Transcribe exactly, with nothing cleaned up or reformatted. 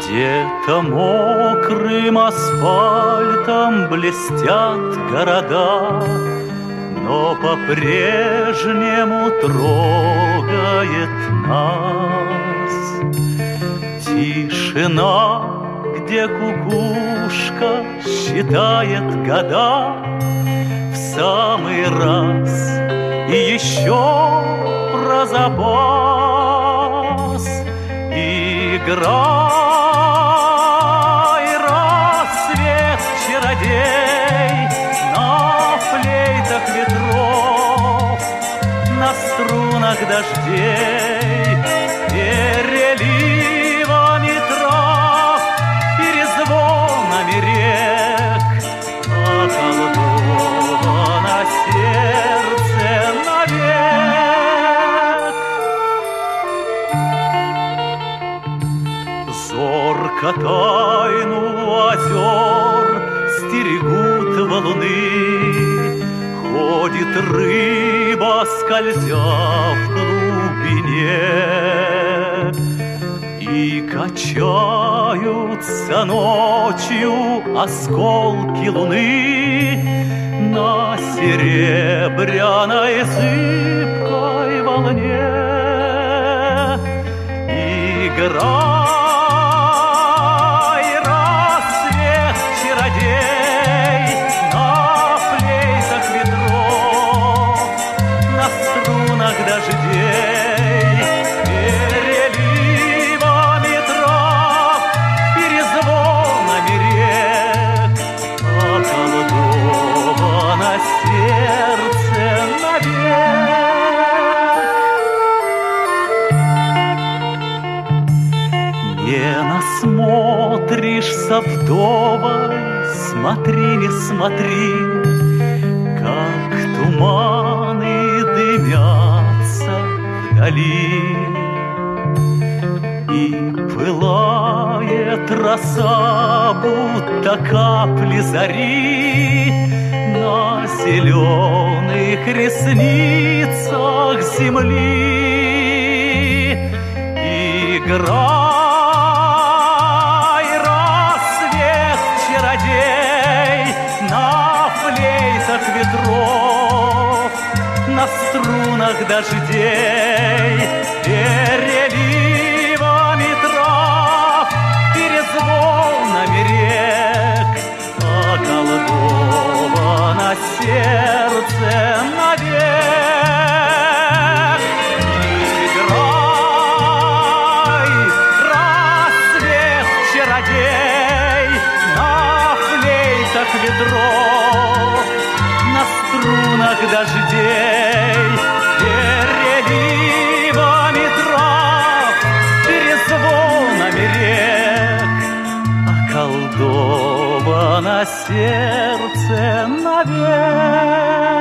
Где-то мокрым асфальтом блестят города, но по-прежнему трогает нас тишина, где кукушка считает года в самый раз. И еще про запас играй, рассвет чародей на флейтах ветров, на струнах дождей, переливами трав, перезвонами рек, околдовано сердце навек. Зорко тайну озер стерегут валуны, ходит рыба, скользя в глубине, и качаются ночью осколки луны на серебряной зыбкой волне. Играй, рассвет чародей на флейтах ветров, на струнах дождей, переливами трав, перезвонами рек, околдовано сердце навек. Не насмотришься вдоволь, смотри, не смотри, как туманы дымятся вдали, и пылает роса, будто капли зари на зеленых ресницах земли. Играй, рассвет чародей на флейтах ветров, на струнах дождей, переливами трав, перезвонами рек, околдовано сердце навек. Играй, рассвет чародей на флейтах ветров, на струнах дождей, переливами трав, перезвонами рек, околдовано сердце навек.